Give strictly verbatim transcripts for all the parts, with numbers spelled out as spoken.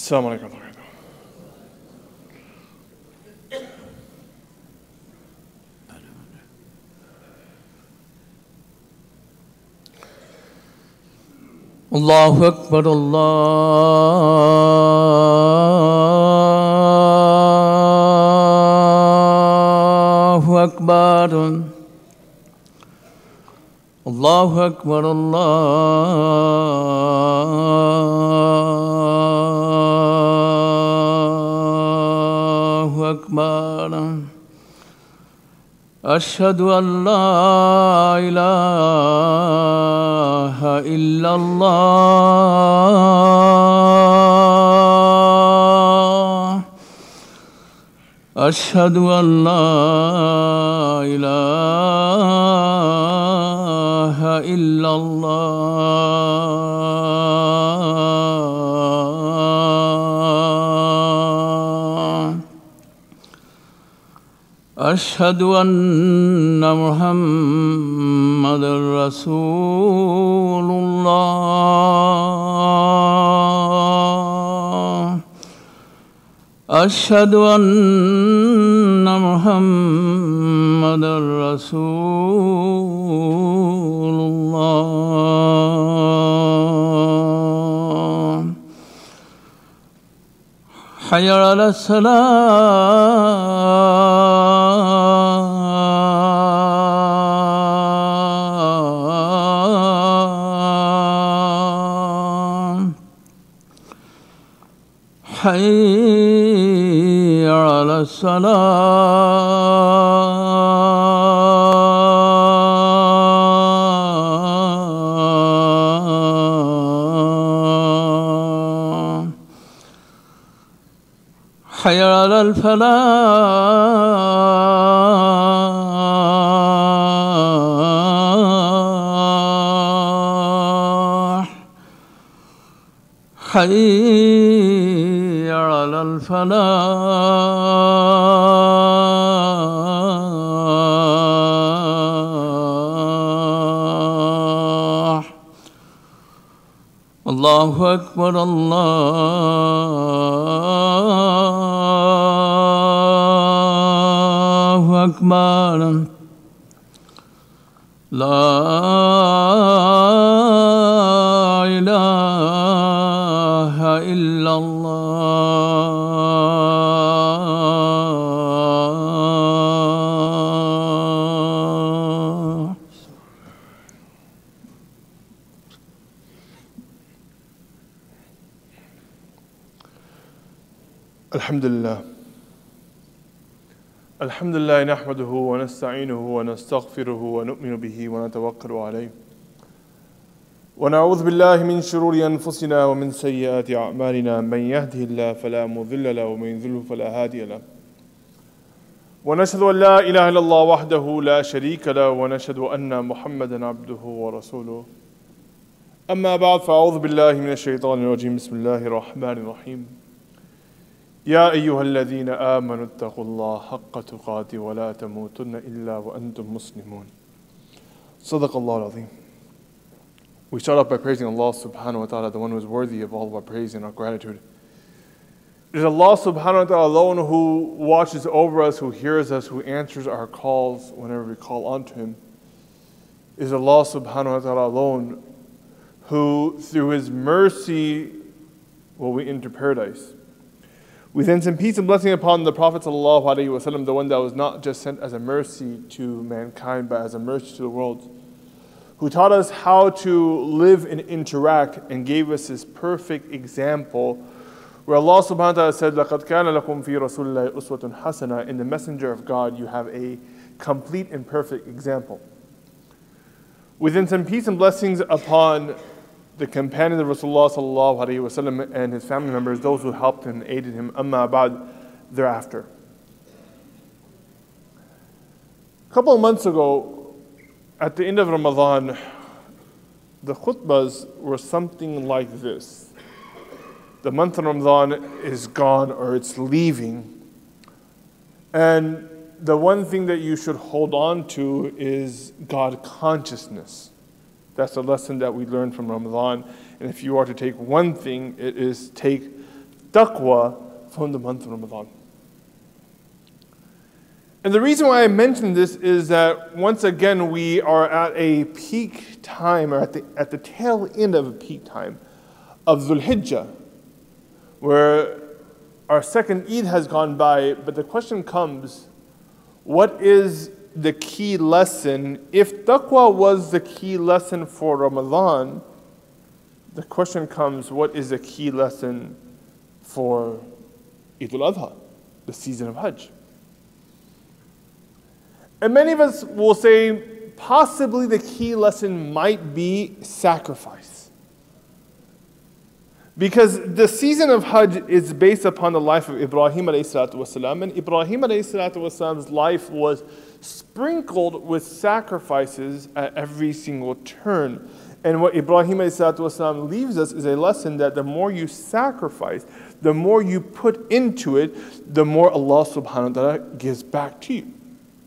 السلام عليكم ورحمة الله وبركاته. الله أكبر الله أكبر الله أكبر الله أكبر. أشهد أن لا إله إلا الله. أشهد أن لا إله إلا الله. أشهد أن محمدًا رسول الله. أشهد أن محمدًا رسول الله. حي على الصلاة. حي على الصلاة. حي على الفلاح. حي على الفلاح. الله أكبر الله أكبر. لا إله إلا الله. الحمد لله الحمد لله نحمده ونستعينه ونستغفره ونؤمن به ونتوكل عليه ونعوذ بالله من شرور أنفسنا ومن سيئات أعمالنا. من يهده الله فلا مضل له ومن يضلل فلا هادي له. ونشهد أن لا إله إلا الله وحده لا شريك له ونشهد أن محمدا عبده ورسوله. أما بعد فأعوذ بالله من الشيطان الرجيم. بسم الله الرحمن الرحيم. يا أيها الذين آمنوا اتقوا الله حق تقاته ولا تموتن إلا وأنتم مسلمون. صدق الله العظيم. We start off by praising Allah subhanahu wa ta'ala, the one who is worthy of all of our praise and our gratitude. It is Allah subhanahu wa ta'ala alone who watches over us, who hears us, who answers our calls whenever we call unto Him. It is Allah subhanahu wa ta'ala alone who, through His mercy, will we enter paradise. We then send peace and blessing upon the Prophet sallallahu alaihi wasallam, the one that was not just sent as a mercy to mankind, but as a mercy to the world, who taught us how to live and interact and gave us this perfect example, where Allah subhanahu wa ta'ala said, لَقَدْ كَانَ لَكُمْ فِي رَسُولِ اللَّهِ أُسْوَةٌ حَسَنَةٌ. In the messenger of God, you have a complete and perfect example. We then send peace and blessings upon the companions of Rasulullah sallallahu alaihi wasallam and his family members, those who helped and aided him, amma ba'd, thereafter. A couple of months ago, at the end of Ramadan, the khutbahs were something like this. The month of Ramadan is gone, or it's leaving, and the one thing that you should hold on to is God consciousness. That's a lesson that we learned from Ramadan. And if you are to take one thing, it is take taqwa from the month of Ramadan. And the reason why I mention this is that once again we are at a peak time, or at the, at the tail end of a peak time of Dhul Hijjah, where our second Eid has gone by, but the question comes, what is the key lesson? If taqwa was the key lesson for Ramadan, the question comes, what is the key lesson for Eid al-Adha, the season of Hajj? And many of us will say possibly the key lesson might be sacrifice. Because the season of Hajj is based upon the life of Ibrahim alayhi salatu wasalam, and Ibrahim alayhi salatu wasalam's life was sprinkled with sacrifices at every single turn. And what Ibrahim alayhi salatu wasalam leaves us is a lesson that the more you sacrifice, the more you put into it, the more Allah subhanahu wa ta'ala gives back to you.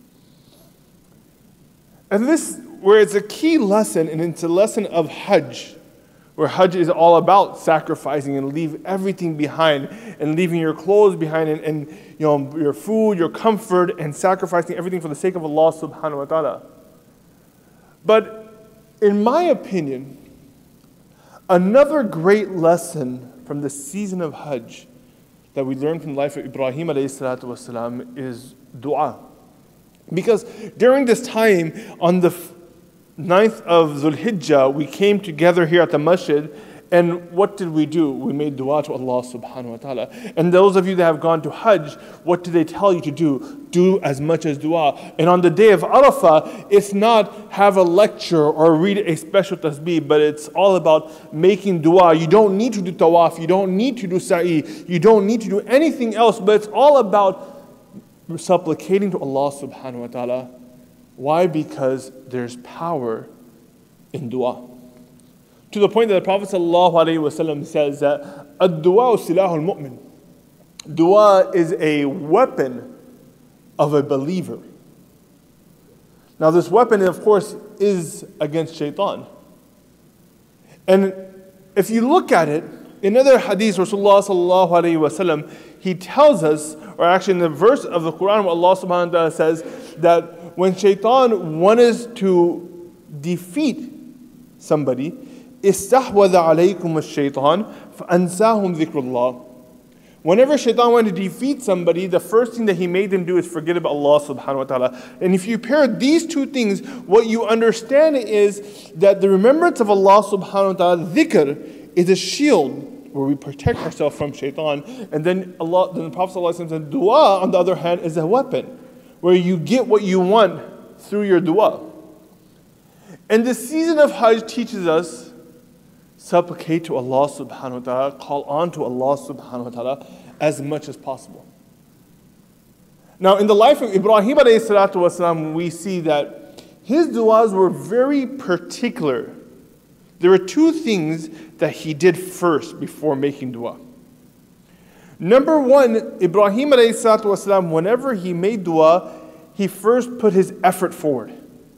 And this, where it's a key lesson, and it's a lesson of Hajj, where Hajj is all about sacrificing and leave everything behind, and leaving your clothes behind, and, and you know your food, your comfort, and sacrificing everything for the sake of Allah subhanahu wa ta'ala. But in my opinion, another great lesson from the season of Hajj that we learn from the life of Ibrahim alayhi salatu wasalam is dua. Because during this time, on the ninth of Dhul Hijjah, we came together here at the masjid, and what did we do? We made dua to Allah subhanahu wa ta'ala. And those of you that have gone to Hajj, what do they tell you to do? Do as much as dua. And on the day of Arafah, it's not have a lecture or read a special tasbih, but it's all about making dua. You don't need to do tawaf, you don't need to do sa'i, you don't need to do anything else, but it's all about supplicating to Allah subhanahu wa ta'ala. Why? Because there's power in dua. To the point that the Prophet sallallahu alaihi wasallam says that ad-du'a silahul mu'min. Dua is a weapon of a believer. Now this weapon, of course, is against shaitan. And if you look at it, in another hadith, Rasulullah sallallahu alaihi wasallam, he tells us, or actually in the verse of the Quran, where Allah subhanahu wa ta'ala says that when shaitan wanted to defeat somebody, استحوذ عليكم الشيطان فأنساهم ذكر الله. Whenever shaitan wanted to defeat somebody, the first thing that he made them do is forget about Allah subhanahu wa ta'ala. And if you pair these two things, what you understand is that the remembrance of Allah subhanahu wa ta'ala, dhikr, is a shield where we protect ourselves from shaitan. And then Allah, then the Prophet ﷺ said, dua, on the other hand, is a weapon where you get what you want through your dua. And the season of Hajj teaches us, supplicate to Allah subhanahu wa ta'ala, call on to Allah subhanahu wa ta'ala as much as possible. Now, in the life of Ibrahim alayhi salatu wasalam, we see that his du'as were very particular. There were two things that he did first before making dua. Number one, Ibrahim alayhi salatu wasalam, whenever he made dua, he first put his effort forward.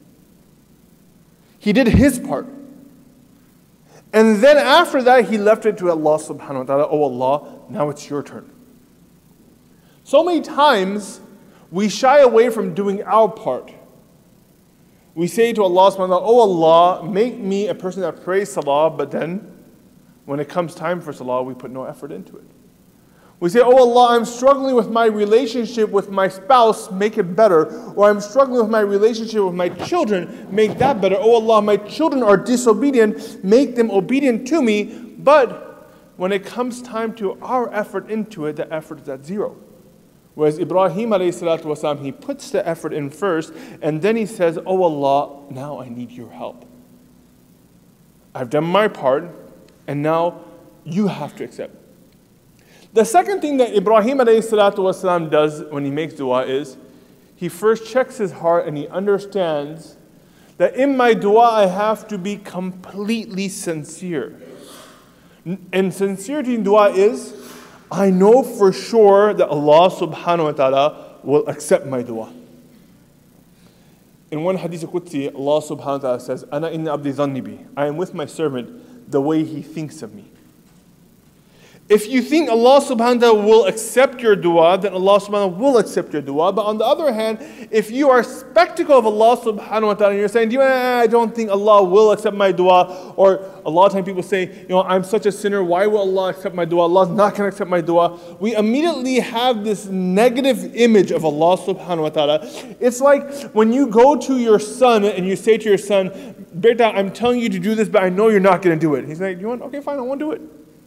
He did his part. And then after that, he left it to Allah subhanahu wa ta'ala. Oh Allah, now it's your turn. So many times, we shy away from doing our part. We say to Allah subhanahu wa ta'ala, oh Allah, make me a person that prays salah, but then, when it comes time for salah, we put no effort into it. We say, oh Allah, I'm struggling with my relationship with my spouse, make it better. Or I'm struggling with my relationship with my children, make that better. Oh Allah, my children are disobedient, make them obedient to me. But when it comes time to our effort into it, the effort is at zero. Whereas Ibrahim alayhi salatu wasalam, he puts the effort in first, and then he says, oh Allah, now I need your help. I've done my part, and now you have to accept. The second thing that Ibrahim alayhi salatu wasalam does when he makes dua is, he first checks his heart and he understands that in my dua I have to be completely sincere. And sincerity in dua is, I know for sure that Allah subhanahu wa ta'ala will accept my dua. In one hadith qudsi, Allah subhanahu wa ta'ala says, Ana inna abdi dhanni bi. I am with my servant the way he thinks of me. If you think Allah subhanahu wa ta'ala will accept your dua, then Allah subhanahu wa ta'ala will accept your dua. But on the other hand, if you are skeptical of Allah subhanahu wa ta'ala and you're saying, I don't think Allah will accept my dua, or a lot of times people say, you know, I'm such a sinner, why will Allah accept my dua? Allah's not going to accept my dua. We immediately have this negative image of Allah subhanahu wa ta'ala. It's like when you go to your son and you say to your son, Beta, I'm telling you to do this, but I know you're not going to do it. He's like, you want? Okay, fine, I won't do it.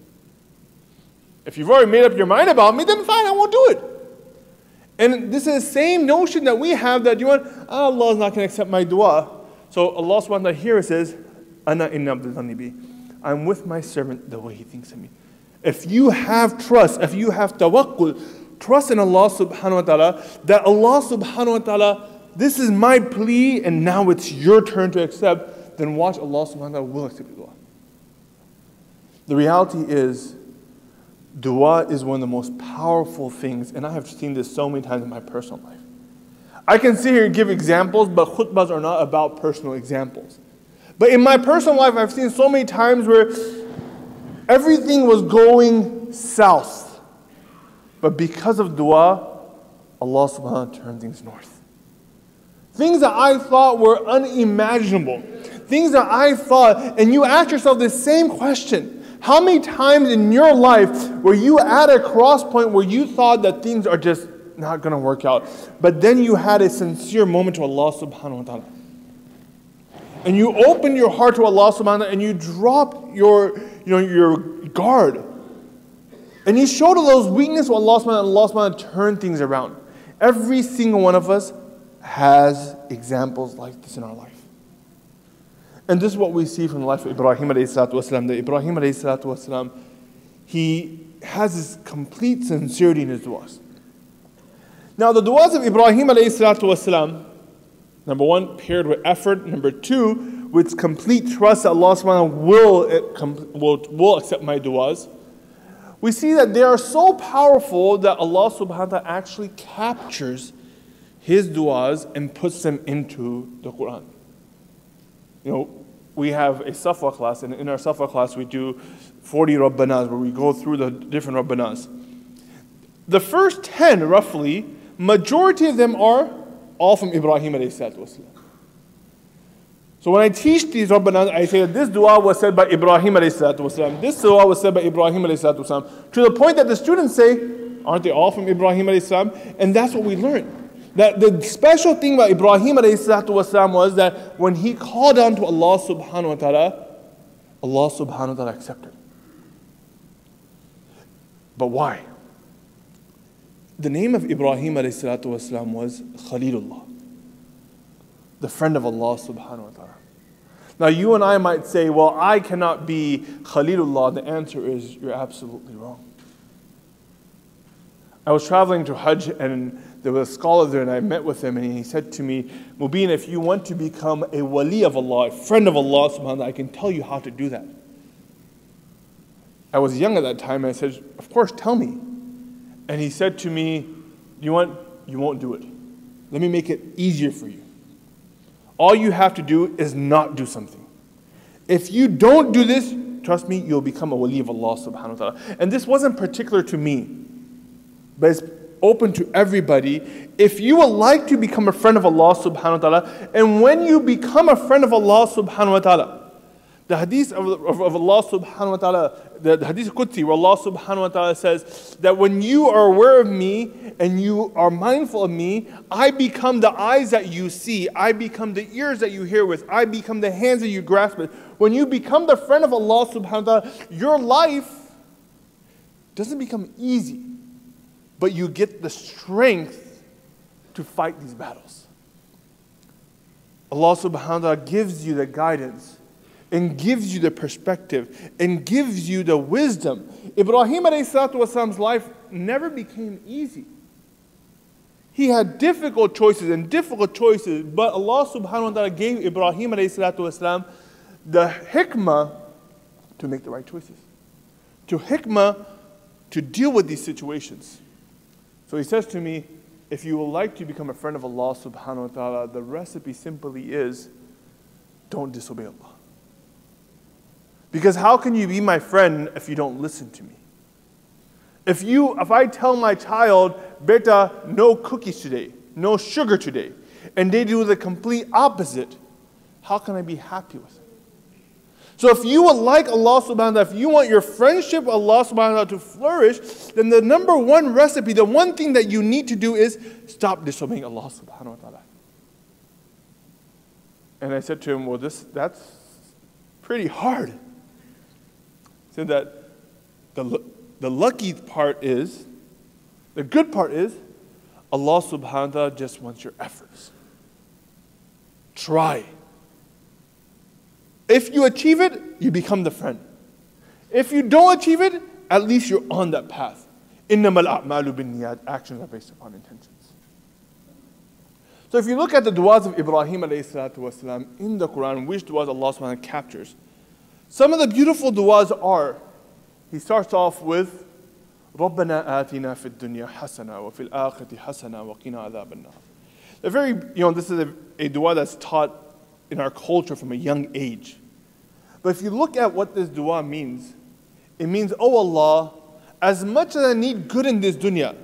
If you've already made up your mind about me, then fine, I won't do it. And this is the same notion that we have that, you want, oh, Allah is not going to accept my dua. So Allah subhanahu wa ta'ala here says, Ana inna abdul bi. I'm with my servant the way he thinks of me. If you have trust, if you have tawakkul, trust in Allah subhanahu wa ta'ala, that Allah subhanahu wa ta'ala, this is my plea and now it's your turn to accept, then watch Allah subhanahu wa ta'ala will accept your dua. The reality is, dua is one of the most powerful things, and I have seen this so many times in my personal life. I can sit here and give examples, but khutbahs are not about personal examples. But in my personal life, I've seen so many times where everything was going south. But because of dua, Allah subhanahu wa ta'ala turned things north. Things that I thought were unimaginable. Things that I thought, and you ask yourself the same question. How many times in your life were you at a cross point where you thought that things are just not going to work out, but then you had a sincere moment to Allah subhanahu wa ta'ala? And you opened your heart to Allah subhanahu wa ta'ala and you dropped your, you know, your guard. And you showed those weaknesses to Allah subhanahu wa ta'ala and Allah subhanahu wa ta'ala turned things around. Every single one of us has examples like this in our life. And this is what we see from the life of Ibrahim alayhi salatu wasalam. That Ibrahim alayhi salatu wasalam, he has this complete sincerity in his du'as. Now the du'as of Ibrahim alayhi salatu wasalam, number one, paired with effort. Number two, with complete trust that Allah subhanahu wa ta'ala will, will, will accept my du'as. We see that they are so powerful that Allah subhanahu wa ta'ala actually captures his du'as and puts them into the Quran. You know, we have a Safa class, and in our Safa class we do forty Rabbanas, where we go through the different Rabbanas. The first ten, roughly, majority of them are all from Ibrahim alayhi salatu wasalam. So when I teach these Rabbanas, I say that this dua was said by Ibrahim alayhi salatu wasalam, this dua was said by Ibrahim alayhi salatu wasalam, to the point that the students say, aren't they all from Ibrahim alayhi salam? And that's what we learn. That the special thing about Ibrahim alayhi salatu wasalam was that when he called on to Allah subhanahu wa ta'ala, Allah subhanahu wa ta'ala accepted. But why? The name of Ibrahim alayhi salatu wasalam was Khalilullah, the friend of Allah subhanahu wa ta'ala. Now you and I might say, well, I cannot be Khalilullah. The answer is, you're absolutely wrong. I was traveling to Hajj and there was a scholar there and I met with him and he said to me, Mubin, if you want to become a wali of Allah, a friend of Allah subhanahu wa ta'ala, I can tell you how to do that. I was young at that time and I said, of course, tell me. And he said to me, you want, you won't do it. Let me make it easier for you. All you have to do is not do something. If you don't do this, trust me, you'll become a wali of Allah subhanahu wa ta'ala. And this wasn't particular to me, but it's open to everybody. If you would like to become a friend of Allah subhanahu wa ta'ala, and when you become a friend of Allah subhanahu wa ta'ala, the hadith of, of, of Allah subhanahu wa ta'ala, the, the hadith Qudsi, where Allah subhanahu wa ta'ala says that when you are aware of me and you are mindful of me, I become the eyes that you see, I become the ears that you hear with, I become the hands that you grasp with. When you become the friend of Allah subhanahu wa ta'ala, your life doesn't become easy, but you get the strength to fight these battles. Allah subhanahu wa ta'ala gives you the guidance and gives you the perspective and gives you the wisdom. Ibrahim alayhi salatu wasalam's life never became easy. He had difficult choices and difficult choices, but Allah subhanahu wa ta'ala gave Ibrahim alayhi salatu wasalam the hikmah to make the right choices, to hikmah to deal with these situations. So he says to me, if you would like to become a friend of Allah subhanahu wa ta'ala, the recipe simply is, don't disobey Allah. Because how can you be my friend if you don't listen to me? If you, if I tell my child, beta, no cookies today, no sugar today, and they do the complete opposite, how can I be happy with it? So if you would like Allah subhanahu wa ta'ala, if you want your friendship with Allah subhanahu wa ta'ala to flourish, then the number one recipe, the one thing that you need to do is stop disobeying Allah subhanahu wa ta'ala. And I said to him, well, this that's pretty hard. He said that the, the lucky part is, the good part is, Allah subhanahu wa ta'ala just wants your efforts. Try. If you achieve it, you become the friend. If you don't achieve it, at least you're on that path. إِنَّمَا الْأَعْمَالُ بِالنِّيَّاتِ. Actions are based upon intentions. So if you look at the du'as of Ibrahim alayhi salatu wasalam in the Quran, which du'as Allah subhanahu wa ta'ala captures, some of the beautiful du'as are, he starts off with, رَبَّنَا آتِنَا فِي الدُّنْيَا حَسَنًا وَفِي الْآخِرَةِ حَسَنًا وَقِنَا عَذَابَ النَّارِ. A very, you know, this is a, a dua that's taught in our culture from a young age. But if you look at what this dua means, it means, oh Allah, as much as I need good in this dunya,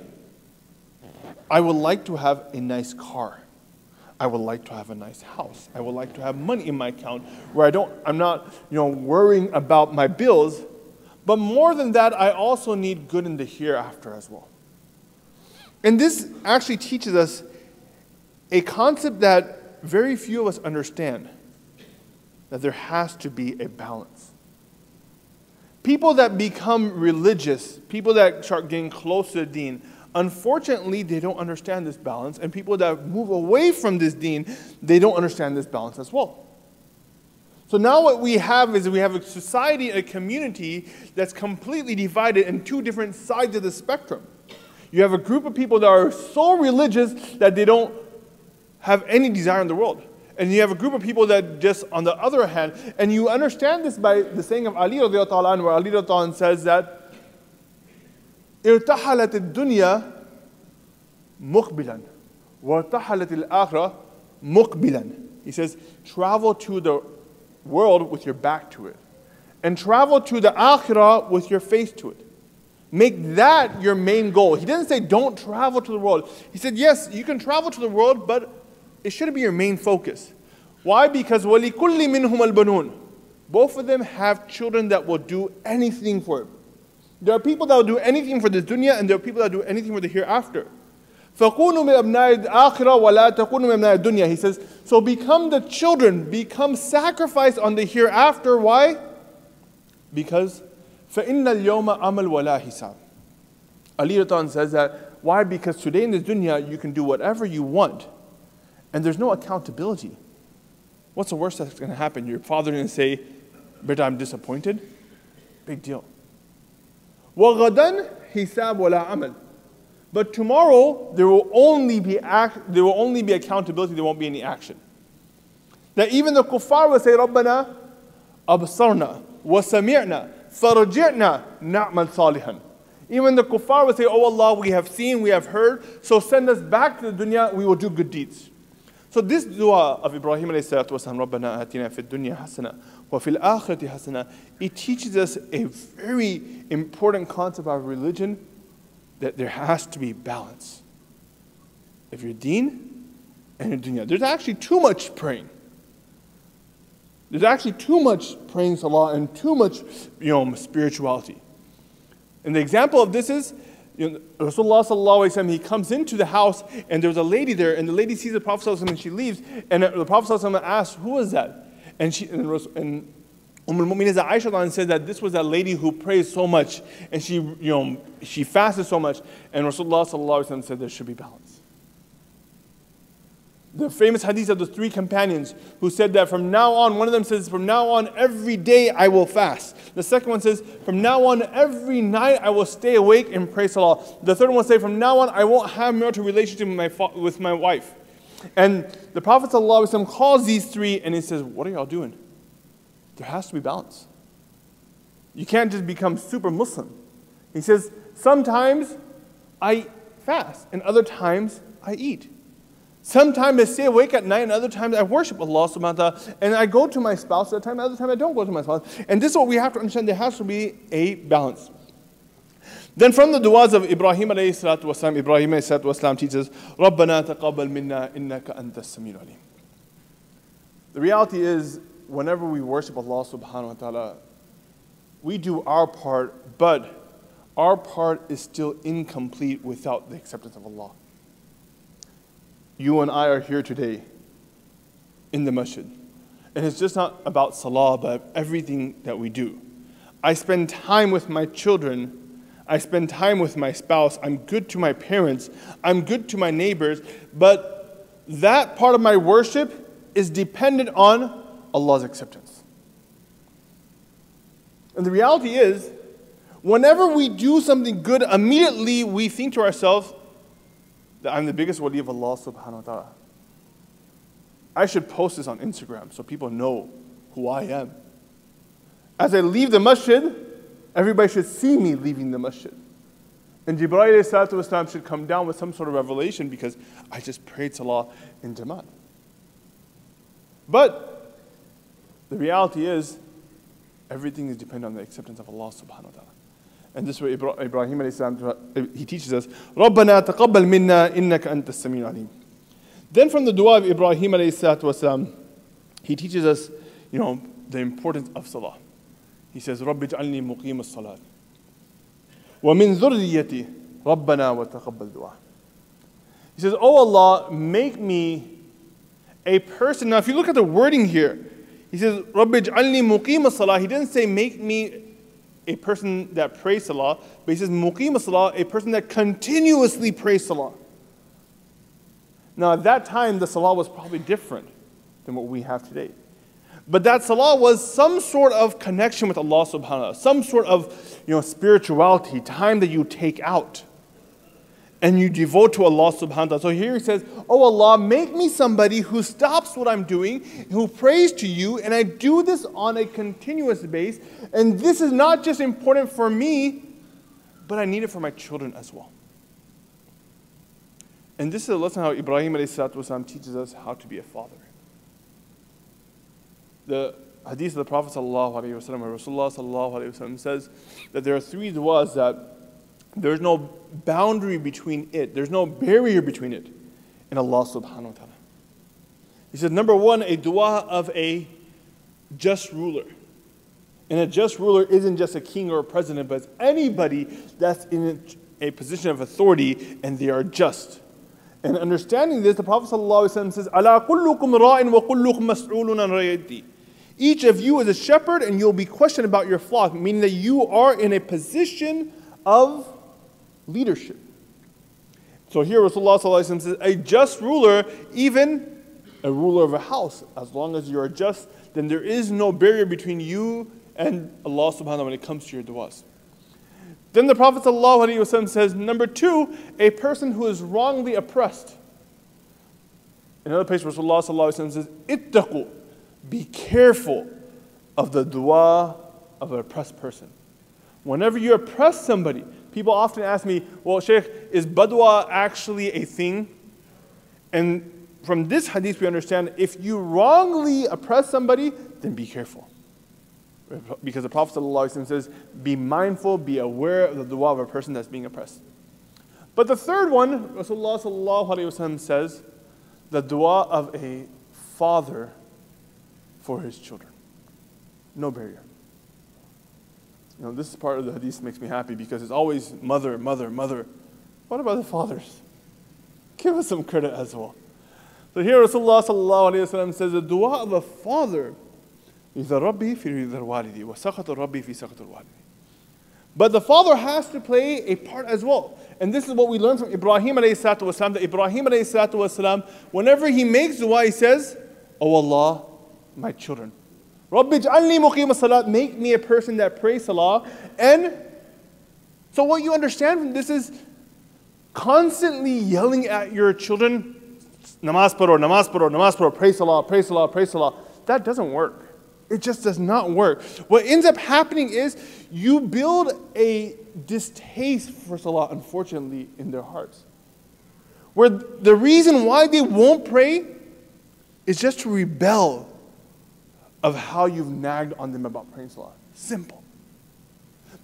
I would like to have a nice car. I would like to have a nice house. I would like to have money in my account where I don't, I'm not, you know, worrying about my bills. But more than that, I also need good in the hereafter as well. And this actually teaches us a concept that very few of us understand, that there has to be a balance. People that become religious, people that start getting close to the deen, unfortunately, they don't understand this balance. And people that move away from this deen, they don't understand this balance as well. So now what we have is we have a society, a community that's completely divided in two different sides of the spectrum. You have a group of people that are so religious that they don't have any desire in the world. And you have a group of people that just, on the other hand, and you understand this by the saying of Ali radiallahu anhu, where Ali radiallahu anhu says that, ارتحلت الدنيا مقبلا وارتحلت الآخرة مقبلا. He says, travel to the world with your back to it. And travel to the akhirah with your face to it. Make that your main goal. He didn't say don't travel to the world. He said, yes, you can travel to the world, but it shouldn't be your main focus. Why? Because وَلِكُلِّ مِنْهُمَ الْبَنُونَ. Both of them have children that will do anything for it. There are people that will do anything for this dunya, and there are people that do anything for the hereafter. فَكُونُوا مِنْ أَبْنَاءِ الْآخِرَةِ وَلَا تَكُونُوا مِنْ أَبْنَاءِ الدُّنْيَا. He says, so become the children, become sacrifice on the hereafter. Why? Because فَإِنَّ الْيَوْمَ أَمَلْ وَلَا حِسَابٍ. Ali Ratan says that, why? Because today in this dunya, you can do whatever you want, and there's no accountability. What's the worst that's going to happen? Your father going to say, "Beta, I'm disappointed." Big deal. وَغَدًا حِسَابٌ وَلَا عَمَلٌ. But tomorrow there will only be act, there will only be accountability. There won't be any action. That even the kuffar will say, "رَبَّنَا أَبْصَرْنَا وَسَمِعْنَا فَرْجِعْنَا نَعْمَلْ صَالِحًا." Even the kuffar will say, "Oh Allah, we have seen, we have heard, so send us back to the dunya. We will do good deeds." So this dua of Ibrahim alayhi salatu wasalam, رَبَّنَا آتِنَا فِي الدُّنْيَا حَسَنًا وَفِي الْآخِرَةِ حَسَنًا, it teaches us a very important concept of religion, that there has to be balance. If you're deen and your dunya, there's actually too much praying. There's actually too much praying salah and too much, you know, spirituality. And the example of this is, you know, Rasulullah sallallahu alaihi wasallam, he comes into the house and there's a lady there, and the lady sees the Prophet sallallahu alaihi wasallam and she leaves, and the Prophet sallallahu alaihi wasallam asks, "Who is that?" And she and, and Umm al-Mu'minin Aisha said that this was that lady who prays so much and she, you know, she fasted so much, and Rasulullah sallallahu alaihi wasallam said there should be balance. The famous hadith of the three companions who said that from now on, one of them says, from now on every day I will fast. The second one says, from now on every night I will stay awake and pray salah. The third one says, from now on I won't have marital relationship with my, with my wife. And the Prophet ﷺ calls these three and he says, what are y'all doing? There has to be balance. You can't just become super Muslim. He says, sometimes I fast and other times I eat. Sometimes I stay awake at night, and other times I worship Allah subhanahu wa ta'ala, and I go to my spouse at other time, other time I don't go to my spouse. And this is what we have to understand, there has to be a balance. Then from the du'as of Ibrahim alayhi salatu wasalam, Ibrahim alayhi salatu wasalam teaches, رَبَّنَا تَقَبَّلْ مِنَّا إِنَّكَ أَنْتَ السَّمِيعُ الْعَلِيمُ. The reality is, whenever we worship Allah subhanahu wa ta'ala, we do our part, but our part is still incomplete without the acceptance of Allah. You and I are here today in the masjid. And it's just not about salah, but everything that we do. I spend time with my children. I spend time with my spouse. I'm good to my parents. I'm good to my neighbors. But that part of my worship is dependent on Allah's acceptance. And the reality is, whenever we do something good, immediately we think to ourselves that I'm the biggest wali of Allah subhanahu wa ta'ala. I should post this on Instagram so people know who I am. As I leave the masjid, everybody should see me leaving the masjid. And Jibreel alayhi salatu wasalam should come down with some sort of revelation because I just prayed salah in Jamaat. But the reality is, everything is dependent on the acceptance of Allah subhanahu wa ta'ala. And this way Ibrahim alayhi salam, he teaches us, رَبَّنَا تَقَبَّلْ مِنَّا إِنَّكَ أَنْتَ السَّمِيعُ الْعَلِيمُ. Then from the dua of Ibrahim alayhi salatu wasalam, he teaches us, you know, the importance of salah. He says, رَبِّ اجْعَلْنِي مُقِيمَ الصَّلَاةِ وَمِنْ ذُرِّيَّتِي رَبَّنَا وَتَقَبَّلْ دُعَاء. He says, oh Allah, make me a person. Now if you look at the wording here, he says, رَبِّ اجْعَلْنِي مُقِيمَ الصَّلَاةِ. He didn't say, make me a person that prays salah, but he says, مُقِيمَ الصَّلَاةِ, a person that continuously prays salah. Now at that time, the salah was probably different than what we have today. But that salah was some sort of connection with Allah subhanahu wa ta'ala, some sort of, you know, spirituality, time that you take out and you devote to Allah subhanahu wa ta'ala. So here he says, oh Allah, make me somebody who stops what I'm doing, who prays to you, and I do this on a continuous basis. And this is not just important for me, but I need it for my children as well. And this is a lesson how Ibrahim alayhi salatu wasalam teaches us how to be a father. The hadith of the Prophet sallallahu alaihi wasallam, where Rasulullah sallallahu alaihi wasallam says that there are three du'as that there's no boundary between it, there's no barrier between it and Allah subhanahu wa ta'ala. He said, number one, a dua of a just ruler. And a just ruler isn't just a king or a president, but it's anybody that's in a position of authority and they are just. And understanding this, the Prophet ﷺ says, "Ala kullukum ra'in wa kullukum mas'ulun an ra'iyati." Each of you is a shepherd and you'll be questioned about your flock, meaning that you are in a position of leadership. So here Rasulullah ﷺ says, a just ruler, even a ruler of a house, as long as you are just, then there is no barrier between you and Allah subhanahu wa ta'ala when it comes to your du'as. Then the Prophet ﷺ says, number two, a person who is wrongly oppressed. In another place, Rasulullah ﷺ says, ittaqu, be careful of the dua of an oppressed person. Whenever you oppress somebody, people often ask me, well, Shaykh, is badwa actually a thing? And from this hadith we understand, if you wrongly oppress somebody, then be careful. Because the Prophet ﷺ says, be mindful, be aware of the dua of a person that's being oppressed. But the third one, Rasulullah ﷺ says, the dua of a father for his children. No barrier. You know, this part of the hadith makes me happy because it's always mother, mother, mother. What about the fathers? Give us some credit as well. So here Rasulullah ﷺ says, the dua of a father, but the father has to play a part as well. And this is what we learn from Ibrahim alayhi salatu wasalam, that Ibrahim alayhi salatu wasalam, whenever he makes dua, he says, oh Allah, my children. Rabbi ij'alni muqim as-salat, make me a person that prays salah. And so what you understand from this is constantly yelling at your children, namaz paro, namaz paro, namaz paro, pray salah, pray salah, pray salah. That doesn't work. It just does not work. What ends up happening is you build a distaste for salah, unfortunately, in their hearts. Where the reason why they won't pray is just to rebel of how you've nagged on them about praying salah. Simple.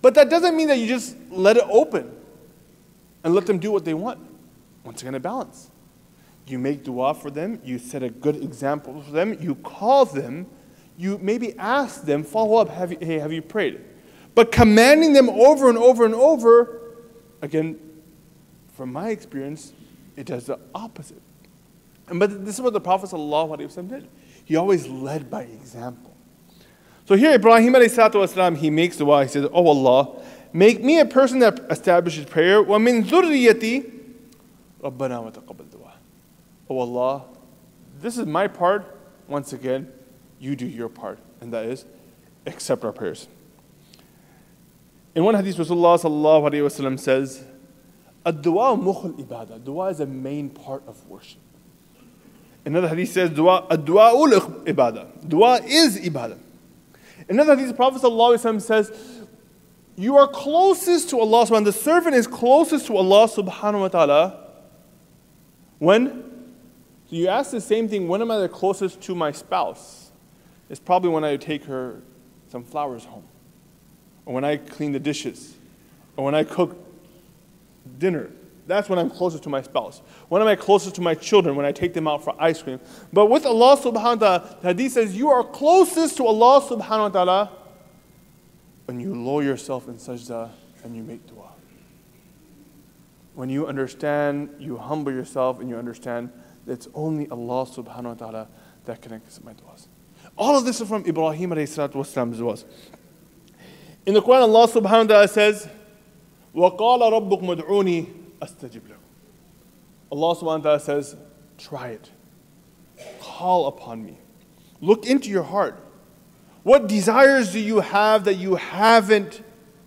But that doesn't mean that you just let it open and let them do what they want. Once again, a balance. You make dua for them, you set a good example for them, you call them, you maybe ask them, follow up, have you, hey, have you prayed? But commanding them over and over and over, again, from my experience, it does the opposite. And but this is what the Prophet ﷺ did. He always led by example. So here, Ibrahim alayhi he makes dua. He says, "Oh Allah, make me a person that establishes prayer. وَمِن ذُرِّيَّتِي رَبَّنَا وَتَقَبَّلْ دُعَاء." Oh Allah, this is my part. Once again, you do your part, and that is accept our prayers. In one hadith, Rasulullah sallallahu alaihi wasallam says, "Ad-du'a mukhul ibadah." Dua is a main part of worship. Another hadith says, "Dua, ad-du'a ul ibadah." Dua is ibadah. Another hadith, the Prophet sallallahu alaihi wasallam says, "You are closest to Allah subhanahu wa ta'ala." The servant is closest to Allah subhanahu wa ta'ala when. So you ask the same thing, when am I the closest to my spouse? It's probably when I take her some flowers home, or when I clean the dishes, or when I cook dinner. That's when I'm closest to my spouse. When am I closest to my children? When I take them out for ice cream. But with Allah subhanahu wa ta'ala, the hadith says you are closest to Allah subhanahu wa ta'ala when you lower yourself in sajda and you make dua. When you understand, you humble yourself and you understand that it's only Allah subhanahu wa ta'ala that can accept my duas. All of this is from Ibrahim alayhi salatu wasalam's duas. In the Quran, Allah subhanahu wa ta'ala says, وَقَالَ رَبُّكُمْ ادْعُونِي أَسْتَجِبْ لَكُمْ. Allah subhanahu wa ta'ala says, try it. Call upon me. Look into your heart. What desires do you have that you haven't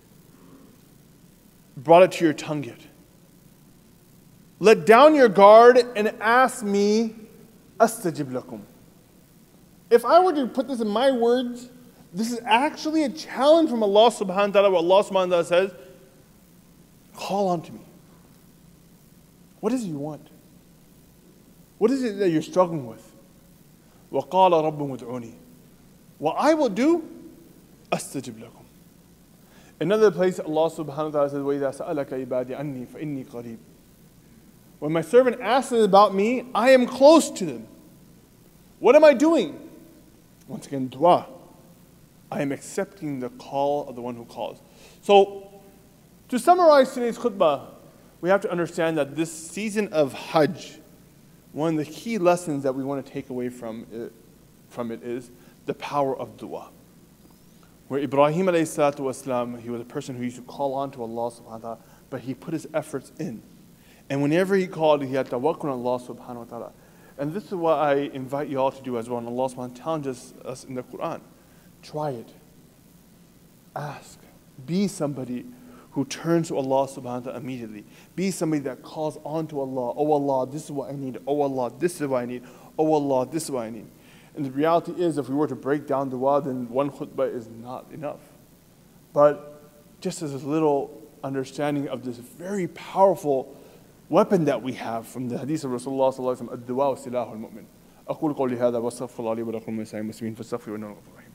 brought it to your tongue yet? Let down your guard and ask me, أَسْتَجِبْ لَكُمْ. If I were to put this in my words, this is actually a challenge from Allah subhanahu wa ta'ala, where Allah subhanahu wa ta'ala says, call unto me. What is it you want? What is it that you're struggling with? وَقَالَ رَبُّهُمْ ادْعُونِي. What I will do, أَسْتَجِبْ لَكُمْ. Another place, Allah subhanahu wa ta'ala says, وَإِذَا سَأَلَكَ عِبَادِي عَنِّي فَإِنِّي قَرِيبٌ. When my servant asks about me, I am close to them. What am I doing? Once again, dua. I am accepting the call of the one who calls. So, to summarize today's khutbah, we have to understand that this season of Hajj, one of the key lessons that we want to take away from it, from it is the power of dua. Where Ibrahim alayhi salatu wasalam, he was a person who used to call on to Allah subhanahu wa ta'ala, but he put his efforts in. And whenever he called, he had tawakkul on Allah subhanahu wa ta'ala. And this is what I invite you all to do as well. And Allah subhanahu wa ta'ala tells us in the Quran. Try it. Ask. Be somebody who turns to Allah subhanahu wa ta'ala immediately. Be somebody that calls on to Allah. Oh Allah, this is what I need. Oh Allah, this is what I need. Oh Allah, this is what I need. And the reality is, if we were to break down dua, then one khutbah is not enough. But just as a little understanding of this very powerful weapon that we have from the hadith of Rasulullah sallallahu alaihi wasallam, ad-du'a silahu al-mu'min. أقول قولي هذا واستغفر الله لي ولكم من سائر المسلمين فاستغفروا إنه غفور رحيم.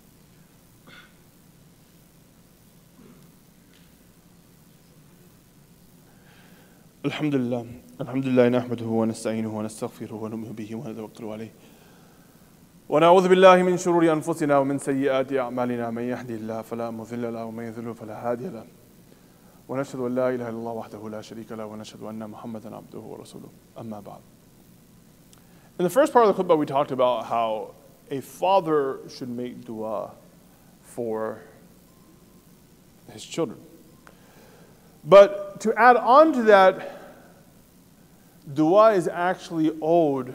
الحمد لله الحمد لله نحمده ونستعينه ونستغفره ونؤمن به ونتوكل عليه ونعوذ بالله من شرور أنفسنا ومن سيئات أعمالنا من يهده الله فلا مضل له ومن يضلل فلا هادي له ونشهد أن لا إله إلا الله وحده لا شريك له ونشهد أن محمدا عبده ورسوله أما بعد. In the first part of the khutbah, we talked about how a father should make dua for his children. But to add on to that, dua is actually owed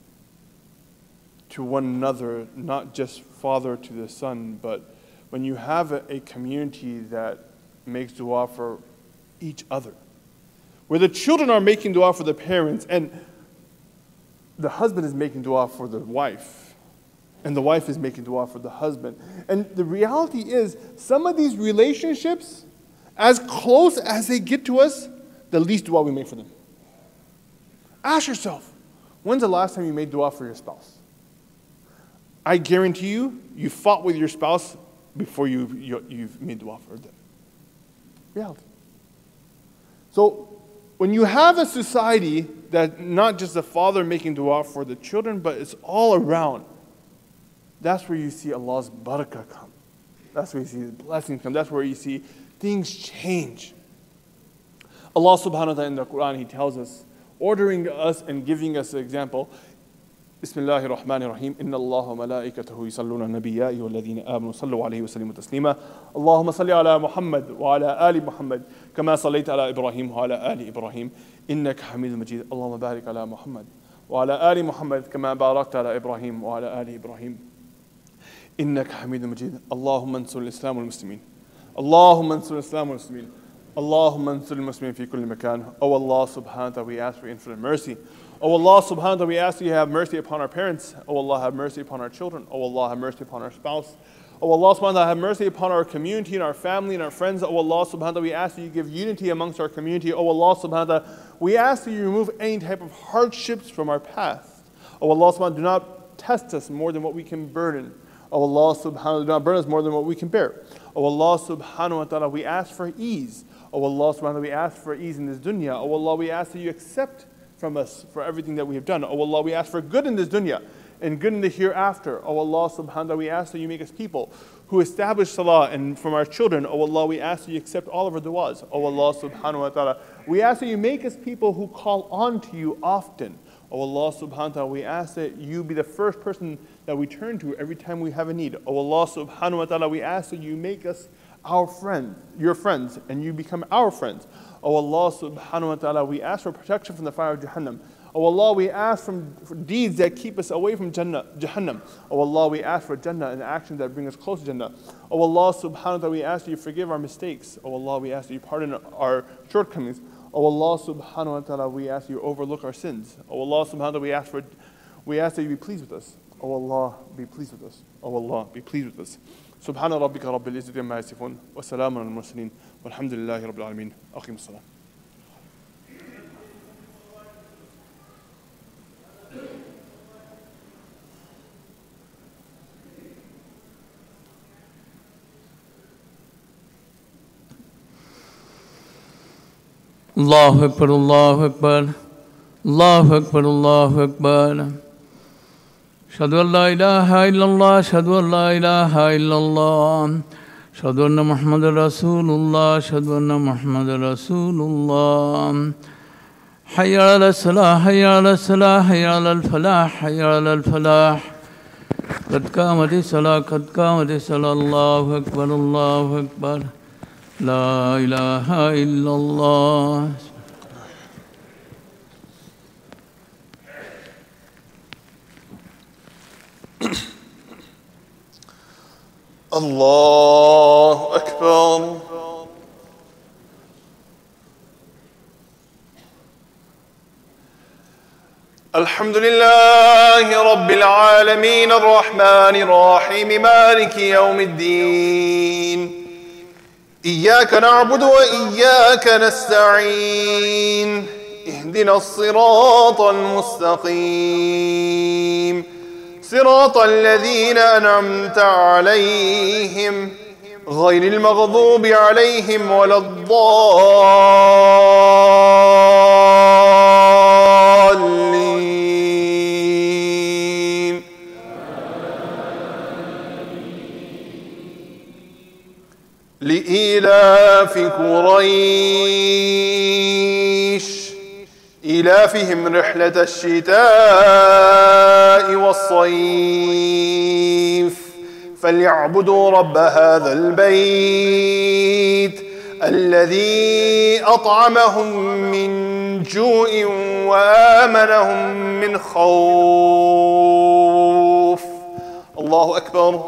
to one another, not just father to the son, but when you have a, a community that makes dua for each other, where the children are making dua for the parents, and the husband is making dua for the wife, and the wife is making dua for the husband. And the reality is, some of these relationships, as close as they get to us, the least dua we make for them. Ask yourself, when's the last time you made dua for your spouse? I guarantee you, you fought with your spouse before you, you, you've made dua for them. Reality. So when you have a society that not just the father making dua for the children, but it's all around, that's where you see Allah's barakah come. That's where you see the blessings come. That's where you see things change. Allah subhanahu wa ta'ala in the Quran, He tells us, ordering us and giving us an example. Bismillahir Rahmanir Rahim. Inna Allah wa malaikatahu yusalluna nabiyya ayyuha alladhina amanu sallu alayhi wa sallimu taslima. Allahumma salli ala Muhammad wa ala ali Muhammad kama sallaita ala Ibrahim wa ala ali Ibrahim innaka Hamidum Majid. Allahumma barik ala Muhammad wa ala ali Muhammad kama barakta ala Ibrahim wa ala ali Ibrahim innaka Hamidum Majid. Allahumma ansur al-Islam wal-Muslimin. Allahumma ansur al-Islam wal-Muslimin. Allahumma ansur al-Muslimin fi kulli makan. Oh Allah subhanahu wa ta'ala, we ask for infinite mercy. Oh Allah subhanahu wa ta'ala, we ask you have mercy upon our parents. Oh Allah, have mercy upon our children. Oh Allah, have mercy upon our spouse. Oh Allah subhanahu wa ta'ala, have mercy upon our community and our family and our friends. Oh Allah subhanahu wa ta'ala, we ask that you give unity amongst our community. Oh Allah subhanahu wa ta'ala, we ask that you remove any type of hardships from our path. Oh Allah subhanahu wa ta'ala, do not test us more than what we can burden. Oh Allah subhanahu wa ta'ala, do not burn us more than what we can bear. Oh Allah subhanahu wa ta'ala, we ask for ease. Oh Allah subhanahu wa ta'ala, we ask for ease in this dunya. Oh Allah, we ask that you accept from us for everything that we have done. Oh Allah, we ask for good in this dunya and good in the hereafter. Oh Allah subhanahu wa ta'ala, we ask that you make us people who establish salah, and from our children, oh Allah, we ask that you accept all of our du'as. Oh Allah subhanahu wa ta'ala, we ask that you make us people who call on to you often. Oh Allah subhanahu wa ta'ala, we ask that you be the first person that we turn to every time we have a need. Oh Allah subhanahu wa ta'ala, we ask that you make us our friends, your friends, and you become our friends. Oh Allah subhanahu wa ta'ala, we ask for protection from the fire of Jahannam. Oh Allah, we ask from, for deeds that keep us away from Jannah, Jahannam. Oh Allah, we ask for Jannah and actions that bring us close to Jannah. Oh Allah subhanahu wa ta'ala, we ask that you forgive our mistakes. Oh Allah, we ask that you pardon our shortcomings. Oh Allah subhanahu wa ta'ala, we ask that you overlook our sins. Oh Allah subhanahu wa ta'ala, we ask for, we ask that you be pleased with us. Oh Allah, be pleased with us. Oh Allah, be pleased with us. سبحان ربك رب العزة عما يصفون وسلام على المرسلين والحمد لله رب العالمين. أقيم الصلاة. الله أكبر الله أكبر الله أكبر الله أكبر أشهد أن لا إله إلا الله أشهد أن لا إله إلا الله أشهد أن محمد رسول الله أشهد أن محمد رسول الله حي على الصلاة حي على الصلاة حي على الفلاح حي على الفلاح قد قامت الصلاة قد قامت الصلاة الله أكبر الله أكبر لا إله إلا الله. الله أكبر. الحمد لله رب العالمين الرحمن الرحيم مالك يوم الدين إياك نعبد وإياك نستعين اهدنا الصراط المستقيم صراط الذين أنعمت عليهم غير المغضوب عليهم ولا الضالين. لإيلاف قريش إيلافهم رحلة الشتاء والصيف فليعبدوا رب هذا البيت الذي أطعمهم من جوع وآمنهم من خوف. الله أكبر.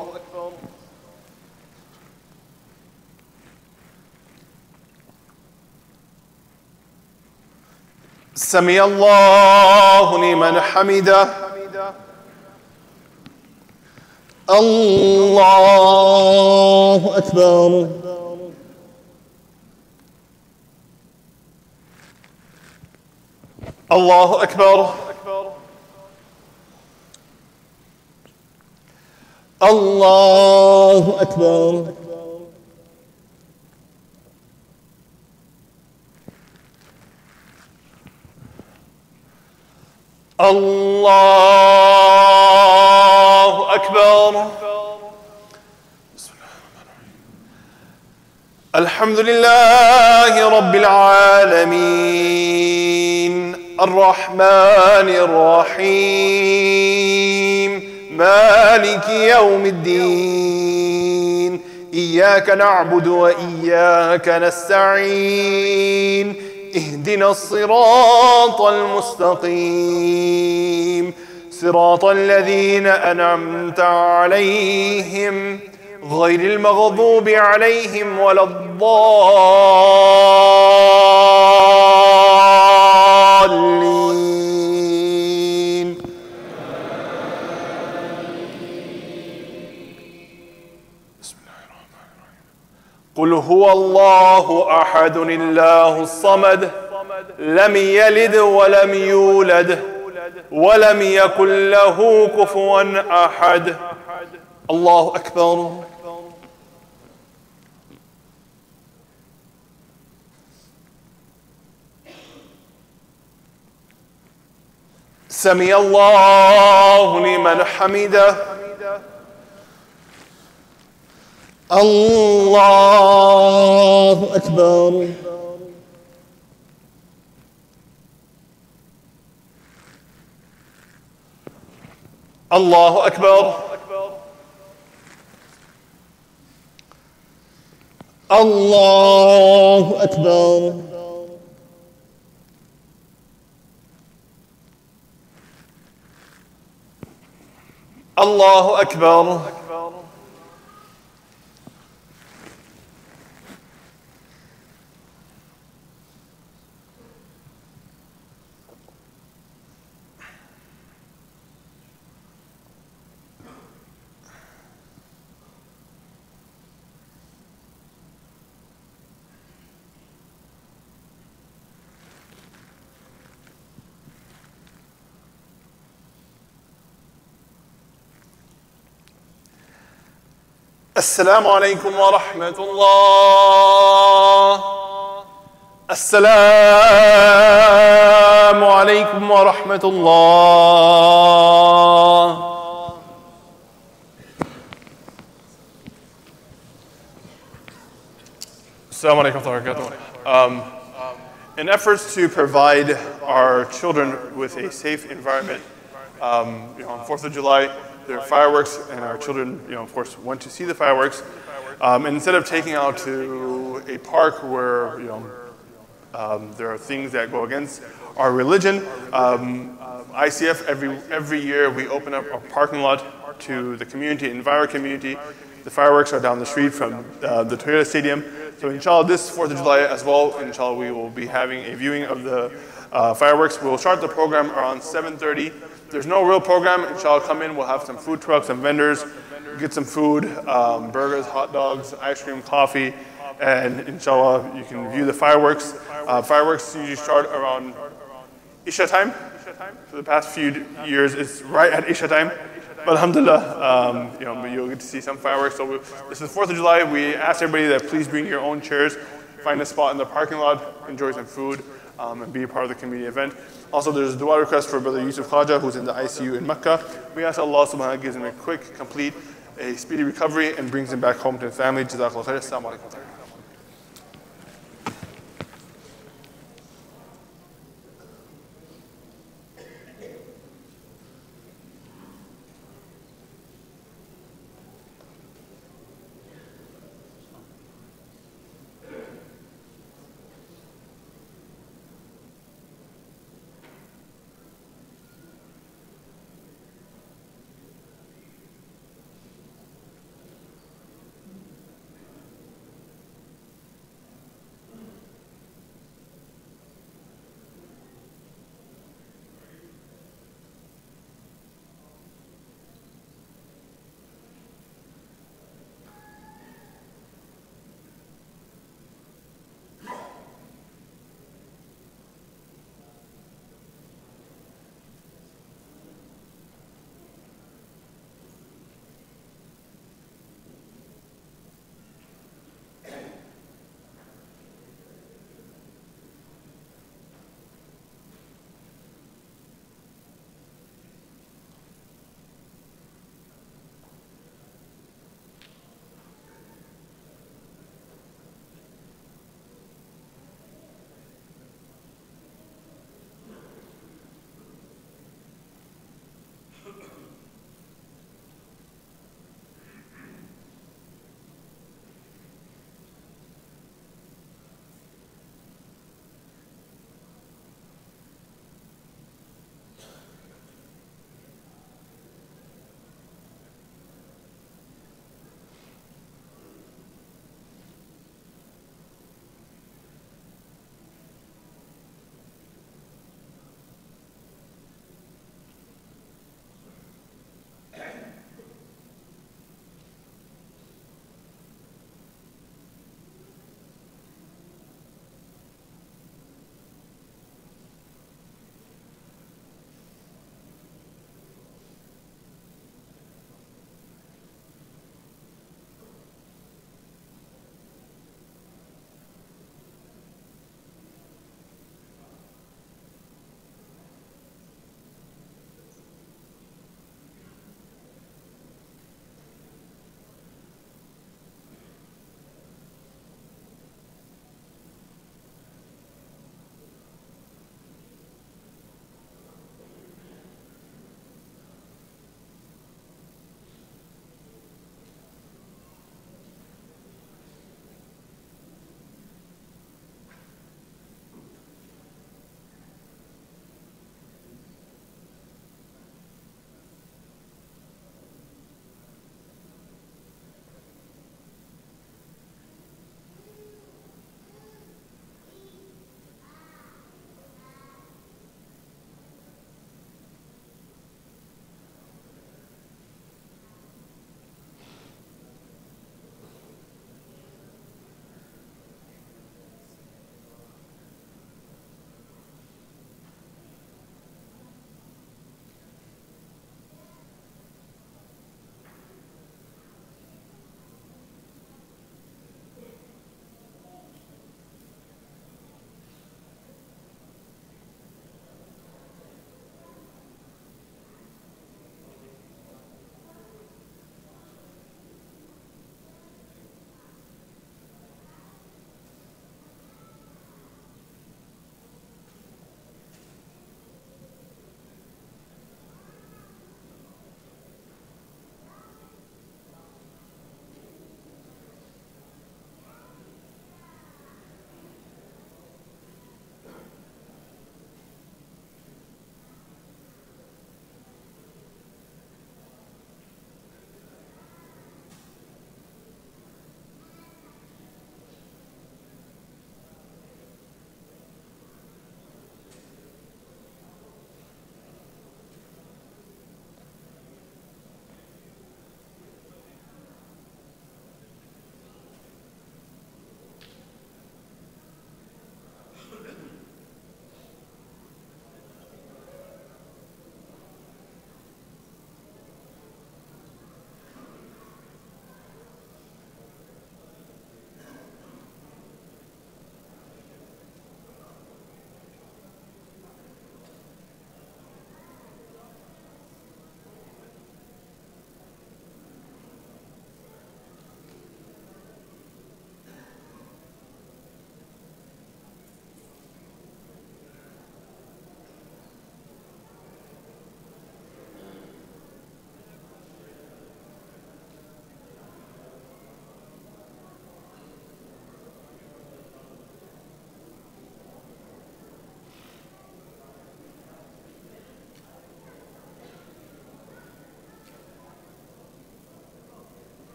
سمع الله لمن حمده. الله أكبر. الله أكبر. الله أكبر. الله أكبر. الحمد لله رب العالمين الرحمن الرحيم مالك يوم الدين إياك نعبد وإياك نستعين اهدنا الصراط المستقيم صراط الذين أنعمت عليهم غير المغضوب عليهم ولا الضالين. بسم الله الرحمن الرحيم. قل هو الله أحد الله الصمد لم يلد ولم يولد ولم يكن له كفوا أحد. الله أكبر. سمع الله لمن حمده. الله أكبر. الله أكبر. الله أكبر. الله أكبر. السلام عليكم ورحمة الله. السلام عليكم ورحمة الله. Assalamu alaikum wa rahmatullahi wa barakatuh. Um, in efforts to provide our children with a safe environment, um, you know, on fourth of July, there are fireworks, and our children, you know, of course, went to see the fireworks. Um, and instead of taking out to a park where, you know, um, there are things that go against our religion, um, I C F, every, every year we open up our parking lot to the community, Enviro community. The fireworks are down the street from uh, the Toyota Stadium. So inshallah, this fourth of July as well, inshallah, we will be having a viewing of the uh, fireworks. We'll start the program around seven thirty. There's no real program. Inshallah, come in. We'll have some food trucks, some vendors, get some food, um, burgers, hot dogs, ice cream, coffee, and inshallah, you can view the fireworks. Uh, fireworks usually start around Isha time. For the past few years, it's right at Isha time. But alhamdulillah, um, you know, you'll get to see some fireworks. So we, this is fourth of July. We ask everybody that please bring your own chairs, find a spot in the parking lot, enjoy some food, um, and be a part of the community event. Also, there's a dua request for Brother Yusuf Khaja, who's in the I C U in Mecca. We ask Allah subhanahu wa ta'ala gives him a quick, complete, a speedy recovery and brings him back home to his family. Jazakallah khair. Assalamu alaikum.